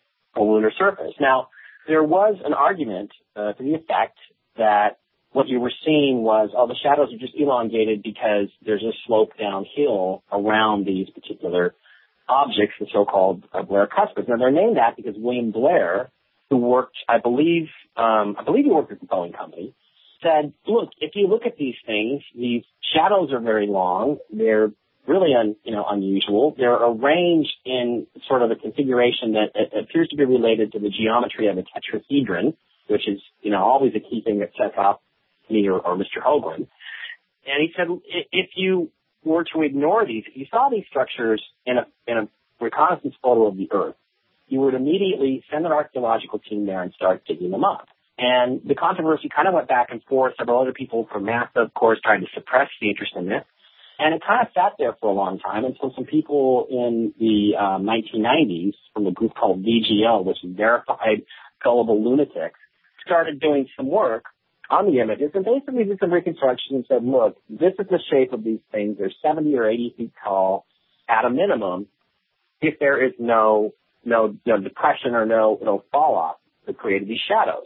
a lunar surface. Now, there was an argument uh, to the effect that what you were seeing was, oh, the shadows are just elongated because there's a slope downhill around these particular objects, the so-called uh, Blair cuspids. Now, they're named that because William Blair, who worked, I believe, um, I believe he worked at the Boeing Company, said, look, if you look at these things, these shadows are very long. They're really un, you know, unusual. They're arranged in sort of a configuration that uh, appears to be related to the geometry of a tetrahedron, which is, you know, always a key thing that sets off me or, or Mister Hoagland. And he said, if you were to ignore these, if you saw these structures in a, in a reconnaissance photo of the Earth, you would immediately send an archaeological team there and start digging them up. And the controversy kind of went back and forth. Several other people from NASA, of course, tried to suppress the interest in this. And it kind of sat there for a long time until some people in the um, nineteen nineties from a group called V G L, which is Verified Gullible Lunatics, started doing some work on the images and basically did some reconstruction and said, look, this is the shape of these things. They're seventy or eighty feet tall at a minimum if there is no no, no depression or no, no fall off that created these shadows.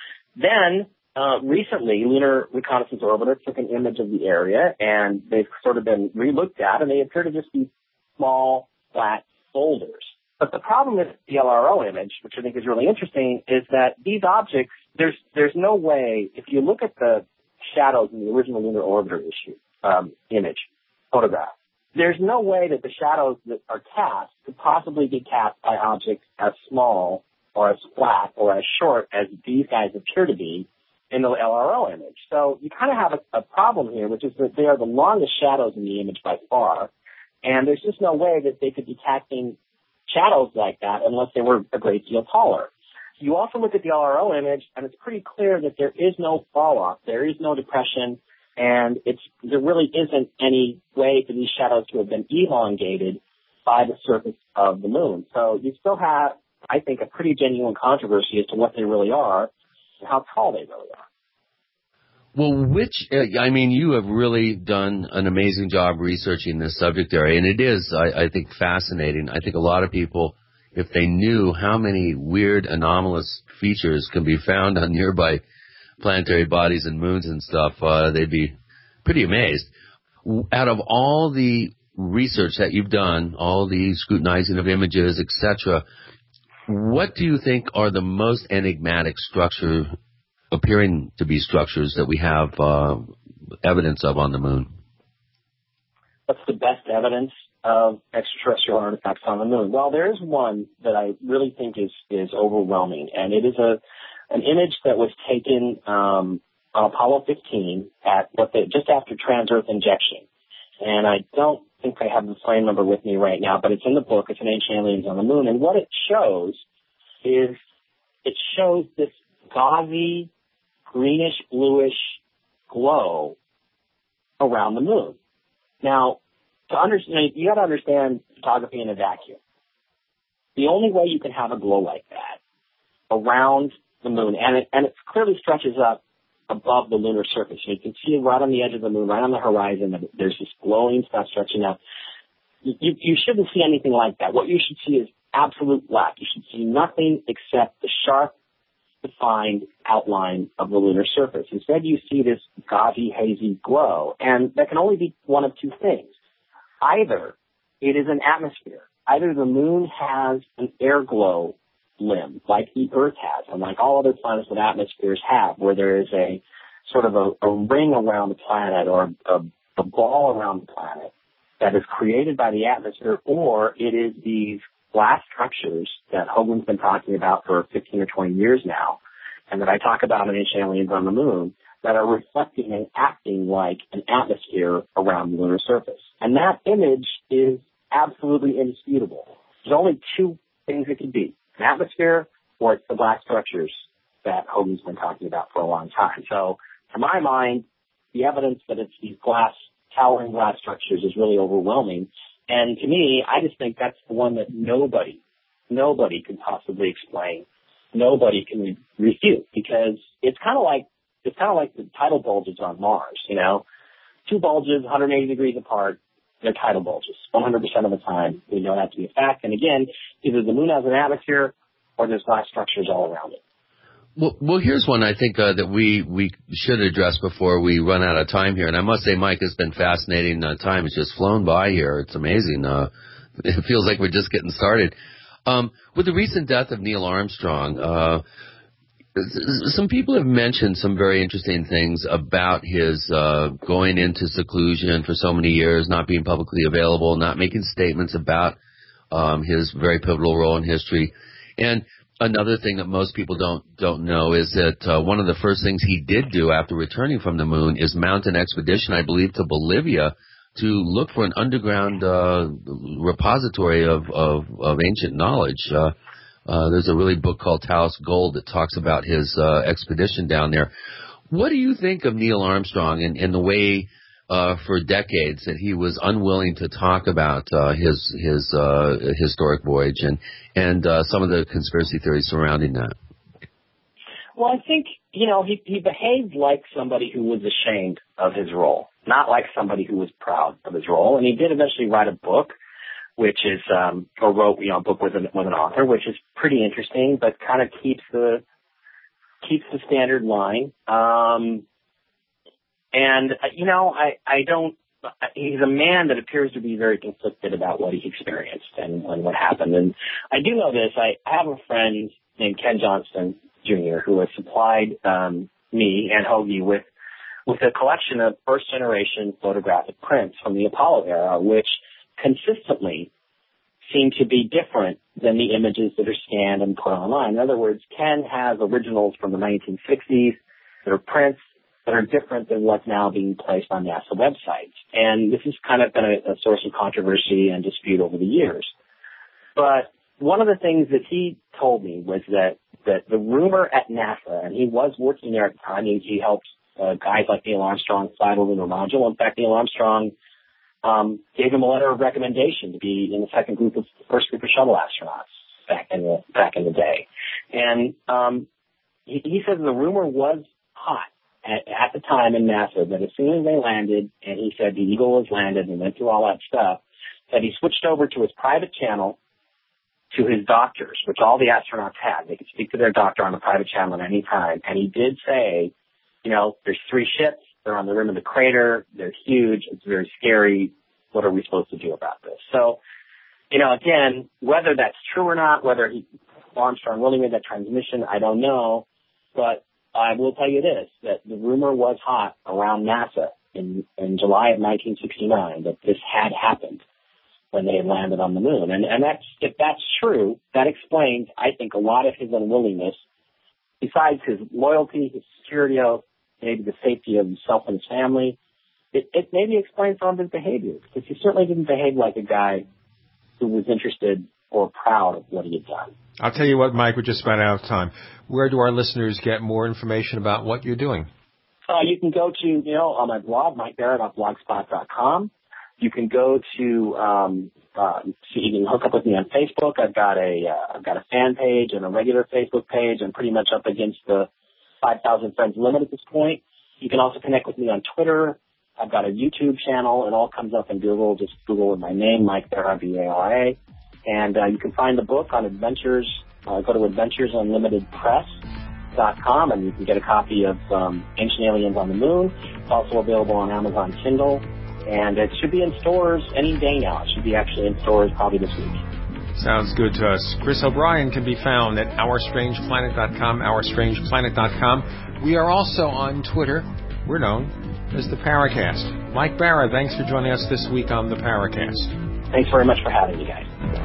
Then Uh, recently, Lunar Reconnaissance Orbiter took an image of the area, and they've sort of been re-looked at, and they appear to just be small, flat boulders. But the problem with the L R O image, which I think is really interesting, is that these objects, there's there's no way, if you look at the shadows in the original Lunar Orbiter issue, um, image, photograph, there's no way that the shadows that are cast could possibly be cast by objects as small or as flat or as short as these guys appear to be in the L R O image. So you kind of have a, a problem here, which is that they are the longest shadows in the image by far, and there's just no way that they could be casting shadows like that unless they were a great deal taller. You also look at the L R O image, and it's pretty clear that there is no fall-off, there is no depression, and it's there really isn't any way for these shadows to have been elongated by the surface of the moon. So you still have, I think, a pretty genuine controversy as to what they really are, how tall they really are. Well, which, I mean, you have really done an amazing job researching this subject area, and it is, I, I think, fascinating. I think a lot of people, if they knew how many weird, anomalous features can be found on nearby planetary bodies and moons and stuff, uh, they'd be pretty amazed. Out of all the research that you've done, all the scrutinizing of images, et cetera, what do you think are the most enigmatic structure, appearing to be structures that we have uh, evidence of on the moon? What's the best evidence of extraterrestrial artifacts on the moon? Well, there is one that I really think is, is overwhelming, and it is a an image that was taken um, on Apollo fifteen at what they, just after trans-Earth injection. And I don't think I have the frame number with me right now, but it's in the book. It's an Ancient Aliens on the Moon. And what it shows is it shows this gauzy, greenish-bluish glow around the moon. Now, to understand, you got to understand photography in a vacuum. The only way you can have a glow like that around the moon, and it, and it clearly stretches up above the lunar surface. You can see right on the edge of the moon, right on the horizon, that there's this glowing stuff stretching out. You, you shouldn't see anything like that. What you should see is absolute black. You should see nothing except the sharp, defined outline of the lunar surface. Instead, you see this gauzy, hazy glow, and that can only be one of two things. Either it is an atmosphere. Either the moon has an air glow limb, like the Earth has, and like all other planets with atmospheres have, where there is a sort of a, a ring around the planet or a, a ball around the planet that is created by the atmosphere, or it is these glass structures that Hoagland's been talking about for fifteen or twenty years now, and that I talk about in Ancient Aliens on the Moon, that are reflecting and acting like an atmosphere around the lunar surface. And that image is absolutely indisputable. There's only two things it could be: an atmosphere, or it's the black structures that Hoagland's been talking about for a long time. So, to my mind, the evidence that it's these glass, towering glass structures is really overwhelming. And to me, I just think that's the one that nobody, nobody can possibly explain. Nobody can re- refute, because it's kind of like, it's kind of like the tidal bulges on Mars, you know? Two bulges, one hundred eighty degrees apart, they're tidal bulges. one hundred percent of the time, we know that to be a fact. And again, either the moon has an atmosphere or there's glass structures all around it. Well, well, here's one I think uh, that we, we should address before we run out of time here. And I must say, Mike, it's been fascinating. Uh, time has just flown by here. It's amazing. Uh, it feels like we're just getting started. Um, with the recent death of Neil Armstrong, uh, some people have mentioned some very interesting things about his uh, going into seclusion for so many years, not being publicly available, not making statements about um, his very pivotal role in history. And another thing that most people don't don't know is that uh, one of the first things he did do after returning from the moon is mount an expedition, I believe, to Bolivia to look for an underground uh, repository of, of, of ancient knowledge. Uh, uh, there's a really book called Taos Gold that talks about his uh, expedition down there. What do you think of Neil Armstrong and, and the way uh, for decades that he was unwilling to talk about uh, his his uh, historic voyage and and uh, some of the conspiracy theories surrounding that? Well, I think, you know, he, he behaved like somebody who was ashamed of his role, not like somebody who was proud of his role. And he did eventually write a book, which is, um, or wrote, you know, a book with an, with an author, which is pretty interesting, but kind of keeps the, keeps the standard line. Um, and, uh, you know, I, I don't, he's a man that appears to be very conflicted about what he experienced and, and what happened. And I do know this. I, I have a friend named Ken Johnston Junior who has supplied um, me and Hoagie with with a collection of first-generation photographic prints from the Apollo era, which consistently seem to be different than the images that are scanned and put online. In other words, Ken has originals from the nineteen sixties that are prints that are different than what's now being placed on NASA websites. And this has kind of been a, a source of controversy and dispute over the years. But one of the things that he told me was that, that the rumor at NASA, and he was working there at the time, he, he helped uh, guys like Neil Armstrong fly the lunar module. In fact, Neil Armstrong um, gave him a letter of recommendation to be in the second group of, first group of shuttle astronauts back in the, back in the day. And um, he, he said the rumor was hot at, at the time in NASA that as soon as they landed, and he said the Eagle has landed and went through all that stuff, that he switched over to his private channel to his doctors, which all the astronauts had. They could speak to their doctor on the private channel at any time. And he did say you know, there's three ships. They're on the rim of the crater. They're huge. It's very scary. What are we supposed to do about this? So, you know, again, whether that's true or not, whether he, Armstrong really made that transmission, I don't know. But I will tell you this, that the rumor was hot around NASA in, in July of nineteen sixty-nine that this had happened when they had landed on the moon. And, and that's, if that's true, that explains, I think, a lot of his unwillingness, besides his loyalty, his security oath, maybe the safety of himself and his family. It, it maybe explains some of his behavior, because he certainly didn't behave like a guy who was interested or proud of what he had done. I'll tell you what, Mike, we're just about out of time. Where do our listeners get more information about what you're doing? Uh, you can go to, you know, on my blog, mike barrett dot blogspot dot com. You can go to, um, uh, so you can hook up with me on Facebook. I've got a, uh, I've got a fan page and a regular Facebook page. I'm pretty much up against the five thousand friends limit at this point. You can also connect with me on Twitter. I've got a YouTube channel. It all comes up in Google. Just Google with my name, Mike Barra, B A R A. And uh, you can find the book on Adventures. Uh, go to adventures unlimited press dot com, and you can get a copy of um, Ancient Aliens on the Moon. It's also available on Amazon Kindle. And it should be in stores any day now. It should be actually in stores probably this week. Sounds good to us. Chris O'Brien can be found at our strange planet dot com, our strange planet dot com. We are also on Twitter. We're known as the Paracast. Mike Barra, thanks for joining us this week on the Paracast. Thanks very much for having me, guys.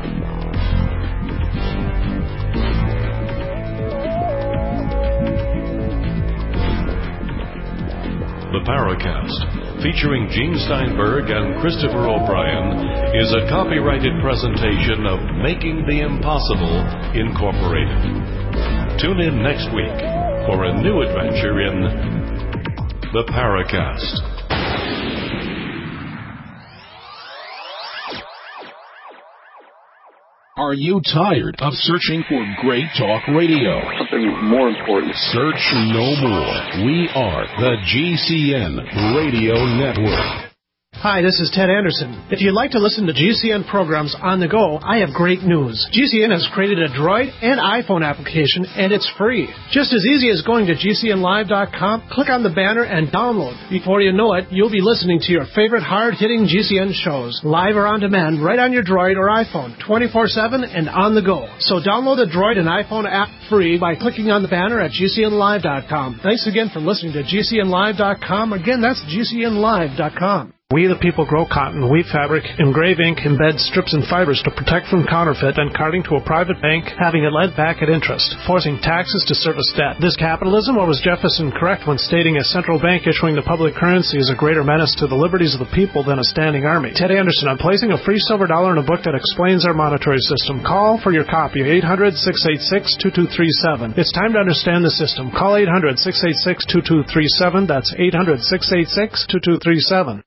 The Paracast, featuring Gene Steinberg and Christopher O'Brien, is a copyrighted presentation of Making the Impossible, Incorporated. Tune in next week for a new adventure in The Paracast. Are you tired of searching for great talk radio? Something more important. Search no more. We are the G C N Radio Network. Hi, this is Ted Anderson. If you'd like to listen to G C N programs on the go, I have great news. G C N has created a Droid and iPhone application, and it's free. Just as easy as going to G C N live dot com, click on the banner, and download. Before you know it, you'll be listening to your favorite hard-hitting G C N shows, live or on demand, right on your Droid or iPhone, twenty-four seven and on the go. So download the Droid and iPhone app free by clicking on the banner at G C N live dot com. Thanks again for listening to G C N live dot com. Again, that's G C N live dot com. We the people grow cotton, weave fabric, engrave ink, embed strips and fibers to protect from counterfeit and carting to a private bank, having it lent back at interest, forcing taxes to service debt. This capitalism, or was Jefferson correct when stating a central bank issuing the public currency is a greater menace to the liberties of the people than a standing army? Ted Anderson, I'm placing a free silver dollar in a book that explains our monetary system. Call for your copy, eight hundred, six eight six, two two three seven. It's time to understand the system. Call eight hundred, six eight six, two two three seven. That's eight hundred, six eight six, two two three seven.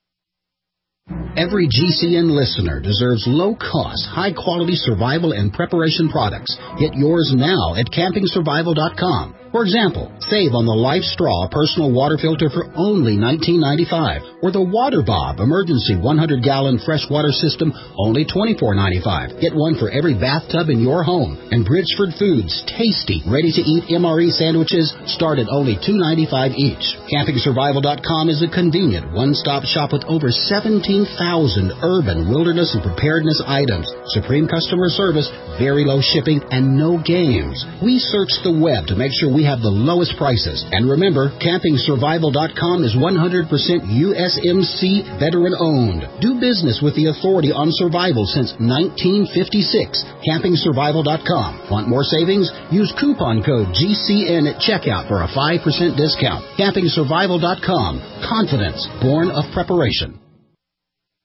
Every G C N listener deserves low-cost, high-quality survival and preparation products. Get yours now at camping survival dot com. For example, save on the Life Straw personal water filter for only nineteen ninety-five dollars, or the Water Bob emergency one hundred gallon freshwater system, only twenty-four ninety-five. Get one for every bathtub in your home. And Bridgeford Foods tasty, ready-to-eat M R E sandwiches start at only two ninety-five each. camping survival dot com is a convenient one-stop shop with over seventeen thousand urban, wilderness, and preparedness items. Supreme customer service, very low shipping, and no games. We search the web to make sure we have the lowest prices. And remember, camping survival dot com is one hundred percent U S M C veteran-owned. Do business with the authority on survival since nineteen fifty-six. camping survival dot com. Want more savings? Use coupon code G C N at checkout for a five percent discount. camping survival dot com. Confidence born of preparation.